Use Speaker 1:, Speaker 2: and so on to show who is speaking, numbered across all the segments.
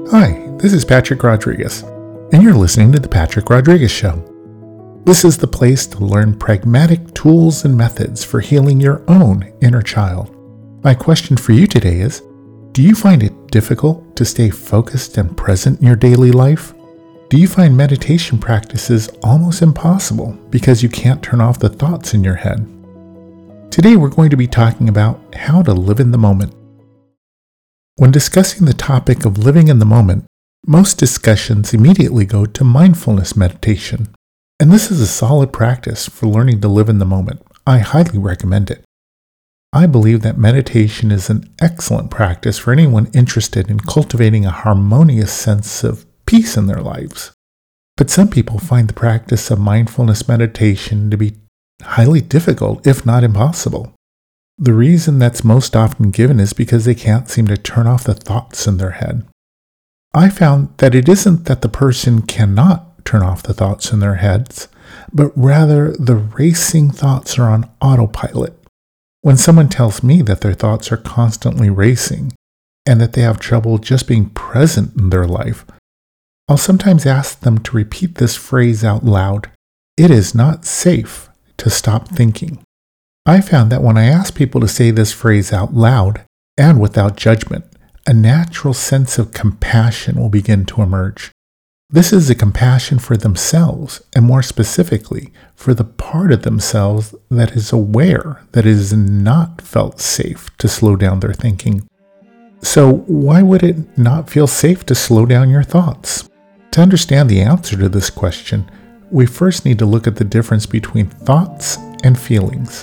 Speaker 1: Hi, this is Patrick Rodriguez, and you're listening to The Patrick Rodriguez Show. This is the place to learn pragmatic tools and methods for healing your own inner child. My question for you today is, do you find it difficult to stay focused and present in your daily life? Do you find meditation practices almost impossible because you can't turn off the thoughts in your head? Today we're going to be talking about how to live in the moment. When discussing the topic of living in the moment, most discussions immediately go to mindfulness meditation. And this is a solid practice for learning to live in the moment. I highly recommend it. I believe that meditation is an excellent practice for anyone interested in cultivating a harmonious sense of peace in their lives. But some people find the practice of mindfulness meditation to be highly difficult, if not impossible. The reason that's most often given is because they can't seem to turn off the thoughts in their head. I found that it isn't that the person cannot turn off the thoughts in their heads, but rather the racing thoughts are on autopilot. When someone tells me that their thoughts are constantly racing and that they have trouble just being present in their life, I'll sometimes ask them to repeat this phrase out loud. It is not safe to stop thinking. I found that when I ask people to say this phrase out loud and without judgment, a natural sense of compassion will begin to emerge. This is a compassion for themselves, and more specifically, for the part of themselves that is aware that it is not felt safe to slow down their thinking. So why would it not feel safe to slow down your thoughts? To understand the answer to this question, we first need to look at the difference between thoughts and feelings.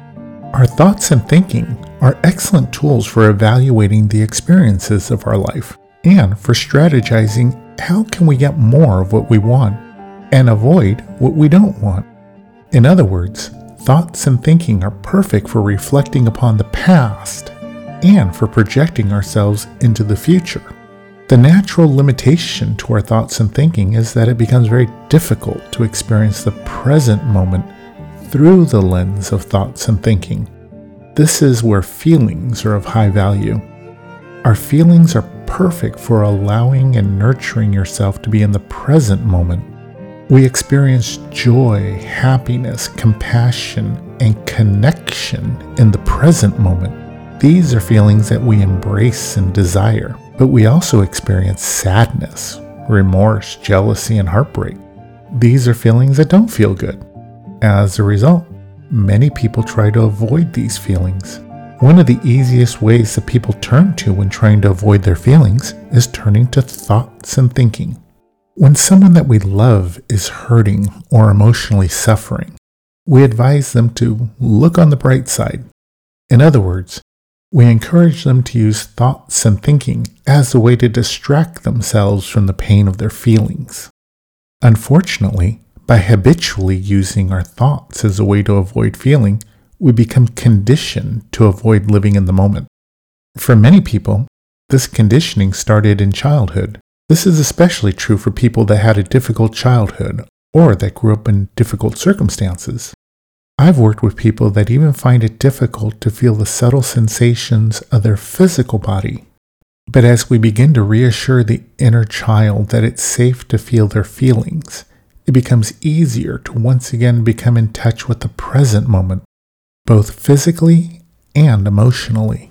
Speaker 1: Our thoughts and thinking are excellent tools for evaluating the experiences of our life and for strategizing how can we get more of what we want and avoid what we don't want. In other words, thoughts and thinking are perfect for reflecting upon the past and for projecting ourselves into the future. The natural limitation to our thoughts and thinking is that it becomes very difficult to experience the present moment through the lens of thoughts and thinking. This is where feelings are of high value. Our feelings are perfect for allowing and nurturing yourself to be in the present moment. We experience joy, happiness, compassion, and connection in the present moment. These are feelings that we embrace and desire, but we also experience sadness, remorse, jealousy, and heartbreak. These are feelings that don't feel good. As a result, many people try to avoid these feelings. One of the easiest ways that people turn to when trying to avoid their feelings is turning to thoughts and thinking. When someone that we love is hurting or emotionally suffering, we advise them to look on the bright side. In other words, we encourage them to use thoughts and thinking as a way to distract themselves from the pain of their feelings. Unfortunately, by habitually using our thoughts as a way to avoid feeling, we become conditioned to avoid living in the moment. For many people, this conditioning started in childhood. This is especially true for people that had a difficult childhood or that grew up in difficult circumstances. I've worked with people that even find it difficult to feel the subtle sensations of their physical body. But as we begin to reassure the inner child that it's safe to feel their feelings, it becomes easier to once again become in touch with the present moment, both physically and emotionally.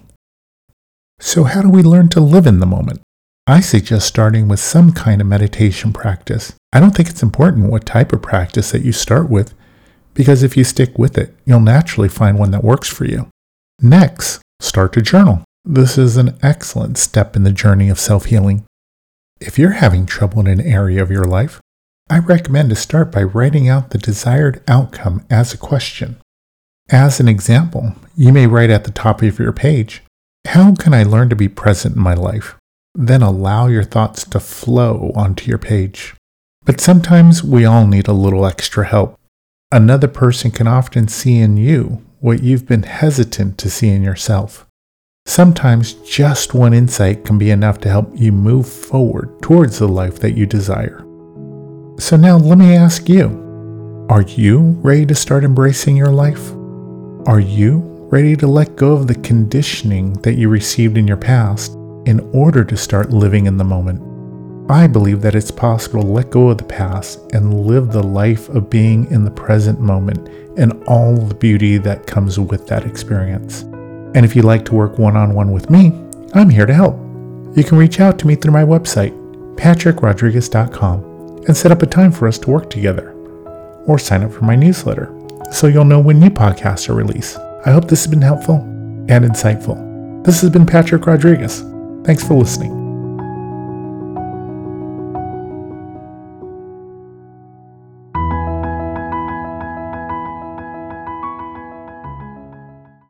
Speaker 1: So how do we learn to live in the moment? I suggest starting with some kind of meditation practice. I don't think it's important what type of practice that you start with, because if you stick with it, you'll naturally find one that works for you. Next, start to journal. This is an excellent step in the journey of self-healing. If you're having trouble in an area of your life, I recommend to start by writing out the desired outcome as a question. As an example, you may write at the top of your page, "How can I learn to be present in my life?" Then allow your thoughts to flow onto your page. But sometimes we all need a little extra help. Another person can often see in you what you've been hesitant to see in yourself. Sometimes just one insight can be enough to help you move forward towards the life that you desire. So now let me ask you, are you ready to start embracing your life? Are you ready to let go of the conditioning that you received in your past in order to start living in the moment? I believe that it's possible to let go of the past and live the life of being in the present moment and all the beauty that comes with that experience. And if you'd like to work one-on-one with me, I'm here to help. You can reach out to me through my website, patrickrodriguez.com, and set up a time for us to work together. Or sign up for my newsletter so you'll know when new podcasts are released. I hope this has been helpful and insightful. This has been Patrick Rodriguez. Thanks for listening.